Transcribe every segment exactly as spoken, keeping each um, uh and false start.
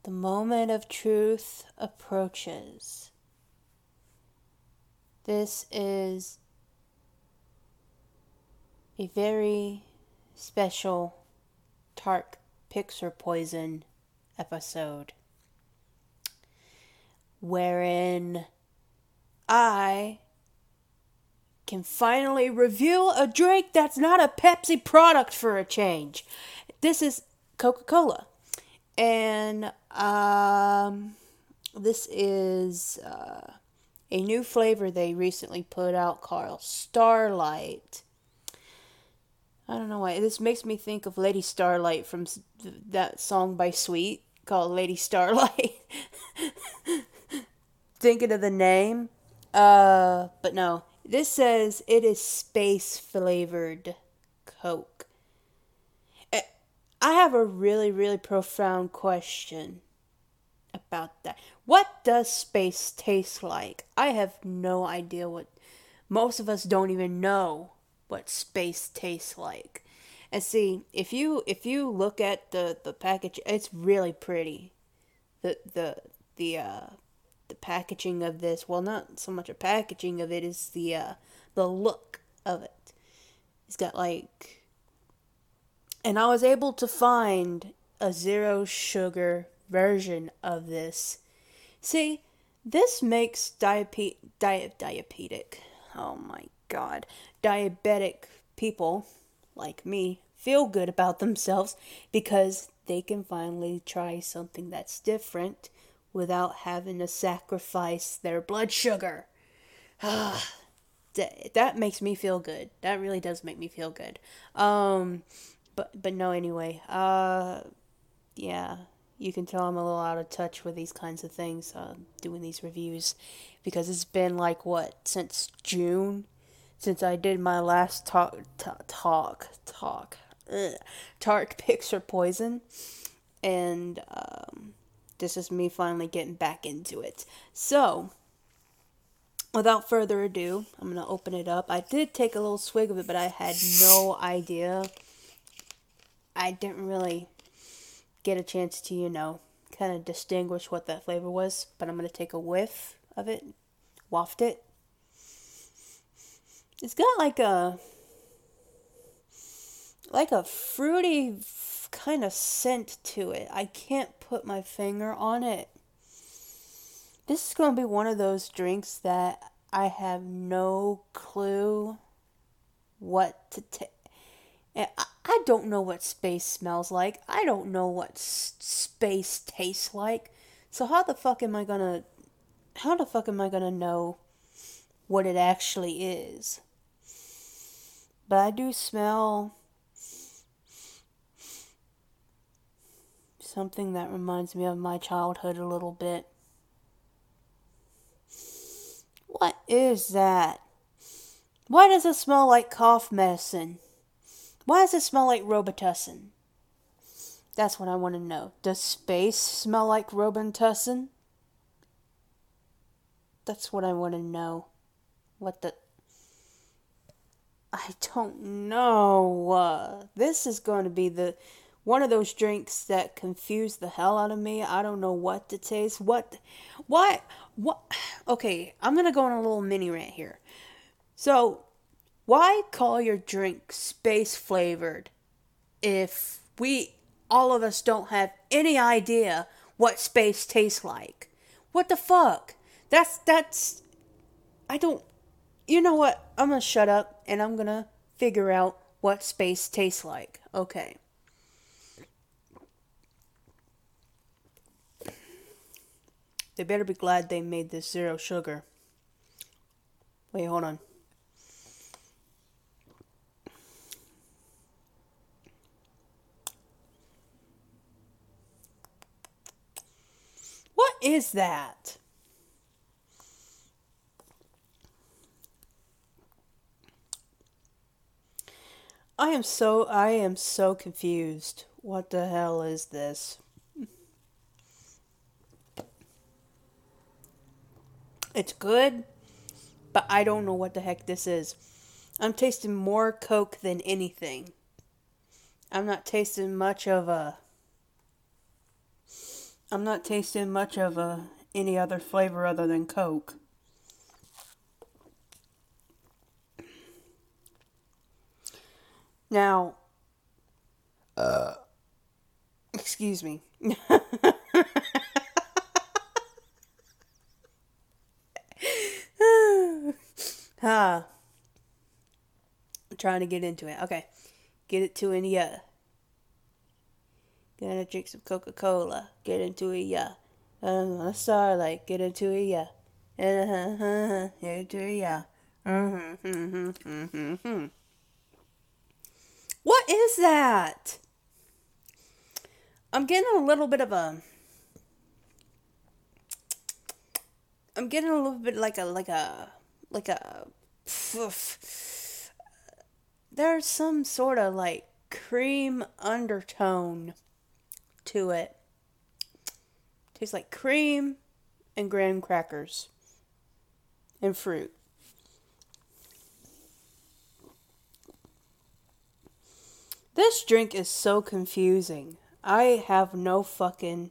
The moment of truth approaches. This is a very special Tart Pixar Poison episode wherein I can finally review a drink that's not a Pepsi product for a change. This is Coca-Cola. And um, this is uh, a new flavor they recently put out called Starlight. I don't know why. This makes me think of Lady Starlight from that song by Sweet called Lady Starlight. Thinking of the name. Uh, but no. This says it is space flavored Coke. I have a really, really profound question about that. What does space taste like? I have no idea what... Most of us don't even know what space tastes like. And see, if you if you look at the, the package, it's really pretty. The the the uh the packaging of this, well, not so much a packaging of it, is the uh the look of it. It's got like... And I was able to find a zero sugar version of this. See, this makes diape- di- diabetic, oh my god, diabetic people like me feel good about themselves because they can finally try something that's different without having to sacrifice their blood sugar. Ah, that, that makes me feel good. That really does make me feel good. Um... But but no, anyway, uh, yeah, you can tell I'm a little out of touch with these kinds of things, uh, doing these reviews, because it's been like, what, since June, since I did my last talk, talk, talk, talk, ugh, Tart Pixar Poison, and, um, this is me finally getting back into it. So, without further ado, I'm gonna open it up. I did take a little swig of it, but I had no idea. I didn't really get a chance to, you know, kind of distinguish what that flavor was. But I'm going to take a whiff of it, waft it. It's got like a, like a fruity kind of scent to it. I can't put my finger on it. This is going to be one of those drinks that I have no clue what to take. And I, I don't know what space smells like. I don't know what s- space tastes like. So how the fuck am I gonna... How the fuck am I gonna know what it actually is? But I do smell something that reminds me of my childhood a little bit. What is that? Why does it smell like cough medicine? Why does it smell like Robitussin? That's what I want to know. Does space smell like Robitussin? That's what I want to know. What the... I don't know. Uh, this is going to be the one of those drinks that confuse the hell out of me. I don't know what to taste. What? Why? What? Okay, I'm going to go on a little mini rant here. So... Why call your drink space flavored if we, all of us, don't have any idea what space tastes like? What the fuck? That's, that's, I don't, you know what? I'm gonna shut up and I'm gonna figure out what space tastes like. Okay. They better be glad they made this zero sugar. Wait, hold on. What is that? I am so I am so confused. What the hell is this? It's good, but I don't know what the heck this is. I'm tasting more Coke than anything. I'm not tasting much of a I'm not tasting much of a, any other flavor other than Coke. Now, uh, excuse me. ah, I'm trying to get into it. Okay, get it to an yeah. Gonna drink some Coca-Cola. Get into it, yeah. Um, a starlight. Get into it, yeah. Uh-huh, get into it, yeah. Mm-hmm, mm-hmm, mm-hmm, mm-hmm. What is that? I'm getting a little bit of a. I'm getting a little bit like a like a like a. There's some sort of like cream undertone to it. Tastes like cream and graham crackers and fruit. This drink is so confusing. I have no fucking...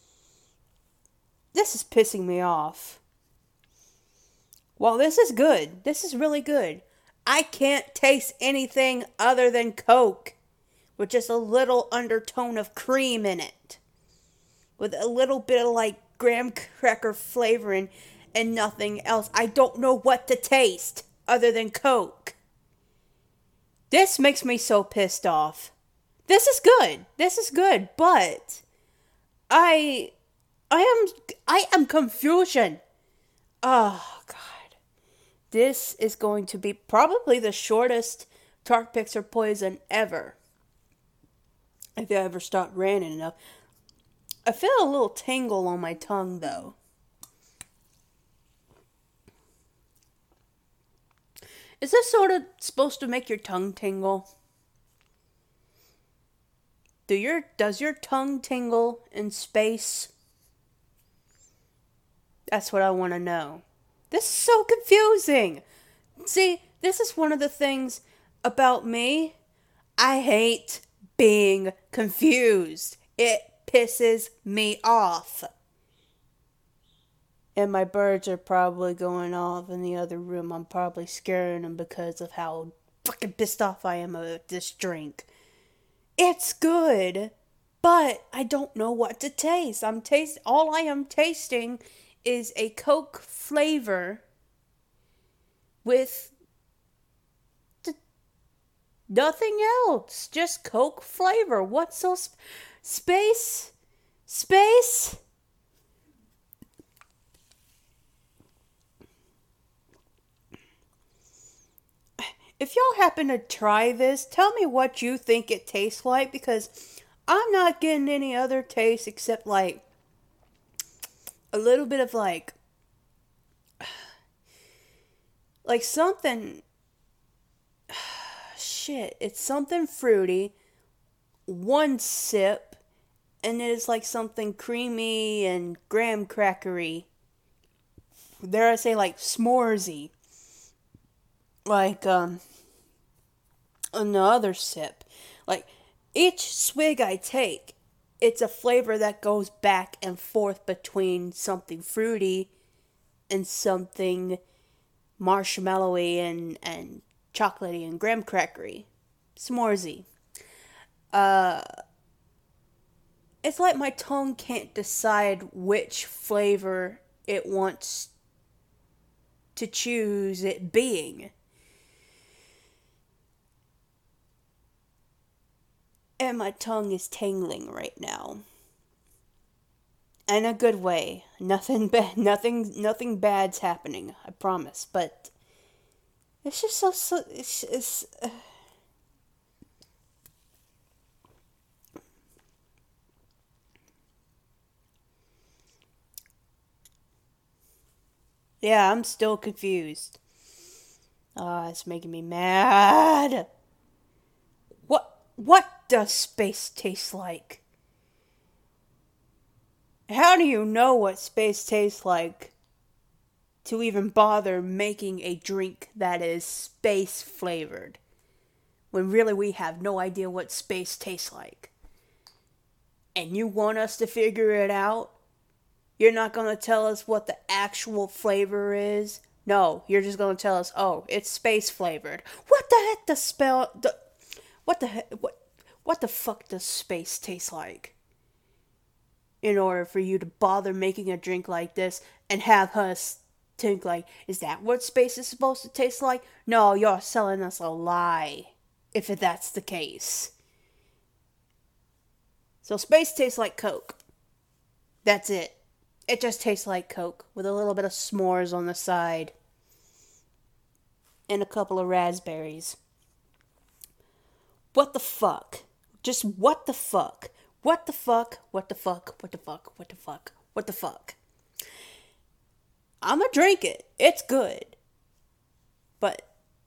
This is pissing me off. Well, this is good. This is really good. I can't taste anything other than Coke with just a little undertone of cream in it. With a little bit of like graham cracker flavoring and nothing else. I don't know what to taste other than Coke. This makes me so pissed off. This is good. This is good, but I I am I am confusion. Oh god. This is going to be probably the shortest Tart Pixar Poison ever. If I ever stop ranting enough. I feel a little tingle on my tongue though. Is this sort of supposed to make your tongue tingle? Do your does your tongue tingle in space? That's what I want to know. This is so confusing. See, this is one of the things about me. I hate being confused. It pisses me off. And my birds are probably going off in the other room. I'm probably scaring them because of how fucking pissed off I am about this drink. It's good, but I don't know what to taste. I'm taste all I am tasting is a Coke flavor with th- nothing else. Just Coke flavor. What's so sp- space? Space? If y'all happen to try this, tell me what you think it tastes like, because I'm not getting any other taste except like a little bit of like like something shit, it's something fruity, one sip, and it is like something creamy and graham crackery. Dare I say like s'moresy. Like, um, another sip. Like, each swig I take, it's a flavor that goes back and forth between something fruity and something marshmallowy and, and chocolatey and graham crackery. S'moresy. Uh, it's like my tongue can't decide which flavor it wants to choose it being. And my tongue is tingling right now. In a good way. Nothing bad, nothing, nothing bad's happening. I promise. But it's just so, so it's, it's uh... yeah, I'm still confused. Ah, oh, it's making me mad. What, what does space taste like? How do you know what space tastes like to even bother making a drink that is space flavored, when really we have no idea what space tastes like? And you want us to figure it out You're not going to tell us what the actual flavor is. No, you're just going to tell us, oh, it's space flavored. What the heck does spell... The, what the heck... What, what the fuck does space taste like? In order for you to bother making a drink like this and have us think like, is that what space is supposed to taste like? No, you're selling us a lie, if that's the case. So space tastes like Coke. That's it. It just tastes like Coke with a little bit of s'mores on the side. And a couple of raspberries. What the fuck? Just what the fuck? What the fuck? What the fuck? What the fuck? What the fuck? What the fuck? I'ma drink it. It's good. But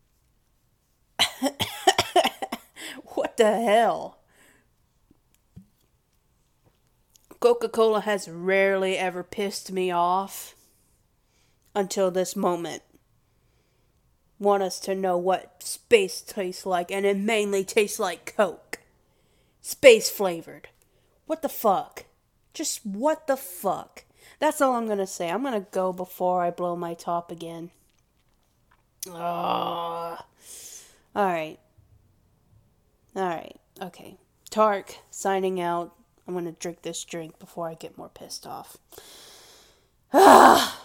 what the hell? Coca-Cola has rarely ever pissed me off until this moment. Want us to know what space tastes like, and it mainly tastes like Coke. Space flavored. What the fuck? Just what the fuck? That's all I'm gonna say. I'm gonna go before I blow my top again. Oh. Alright. Alright. Okay. Tark, signing out. I'm gonna drink this drink before I get more pissed off. Ah!